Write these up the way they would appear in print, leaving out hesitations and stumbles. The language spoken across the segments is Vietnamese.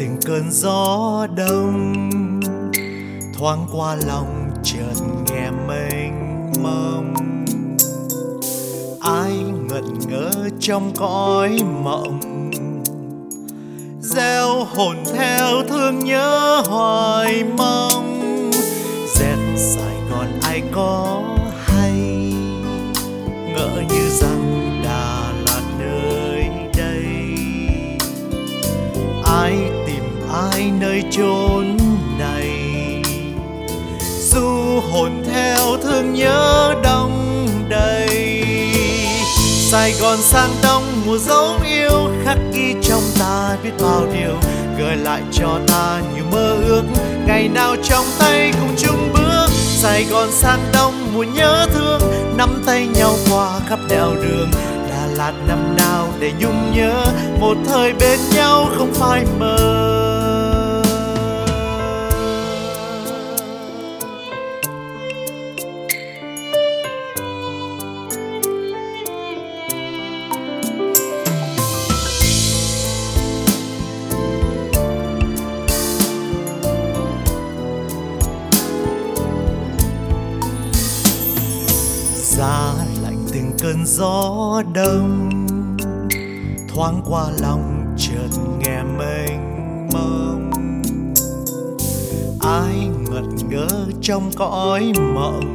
từng cơn gió đông thoáng qua lòng chợt nghe mênh mông. Ai ngẩn ngơ trong cõi mộng, gieo hồn theo thương nhớ hoài mong. Rét Sài Gòn ai có hay, ngỡ như rằng Đà Lạt nơi đây. Ai tìm ai nơi chốn này, du hồn theo thương nhớ đong đầy. Sài Gòn sang đông mùa dấu yêu khắc ghi trong ta biết bao điều, gợi lại cho ta nhiều mơ ước ngày nào trong tay cùng chung bước. Sài Gòn sang đông mùa nhớ thương, nắm tay nhau qua khắp nẻo đường. Đà Lạt năm nào để nhung nhớ, một thời bên nhau không phai mờ. Giá lạnh từng cơn gió đông thoáng qua lòng chợt nghe mênh mông. Ai ngẩn ngơ trong cõi mộng,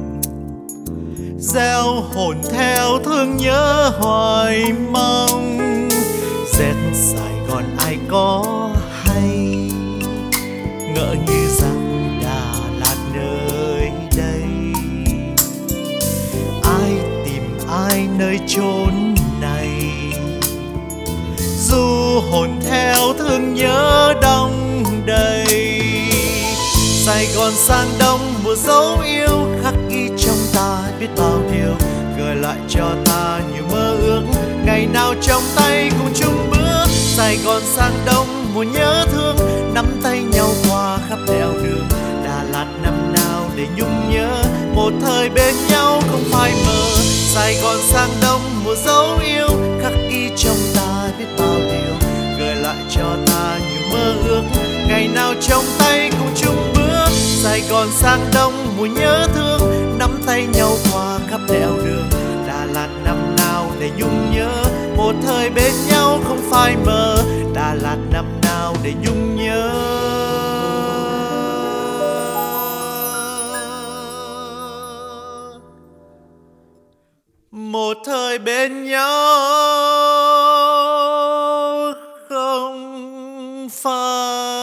gieo hồn theo thương nhớ hoài mong. Rét Sài Gòn ai có hay, ngỡ như rằng Đà Lạt nơi đây. Ai tìm ai nơi chốn này, du hồn theo thương nhớ đong đầy. Sài Gòn sang đông mùa dấu yêu khắc ghi trong ta biết bao điều, gợi lại cho ta nhiều mơ ước ngày nào trong tay cùng chung bước. Sài Gòn sang đông mùa nhớ thương, nắm tay nhau qua khắp nẻo đường. Đà Lạt năm nào để nhung nhớ, một thời bên nhau không phai mờ. Sài Gòn sang đông mùa dấu yêu khắc ghi trong ta biết bao điều, gợi lại cho ta nhiều mơ ước ngày nào trong tay cùng chung bước. Sài Gòn sang đông mùa nhớ thương, nắm tay nhau qua khắp nẻo đường. Đà Lạt năm nào để nhung nhớ, một thời bên nhau không phai mờ. Đà Lạt năm nào để nhung nhớ, một thời bên nhau. Không phai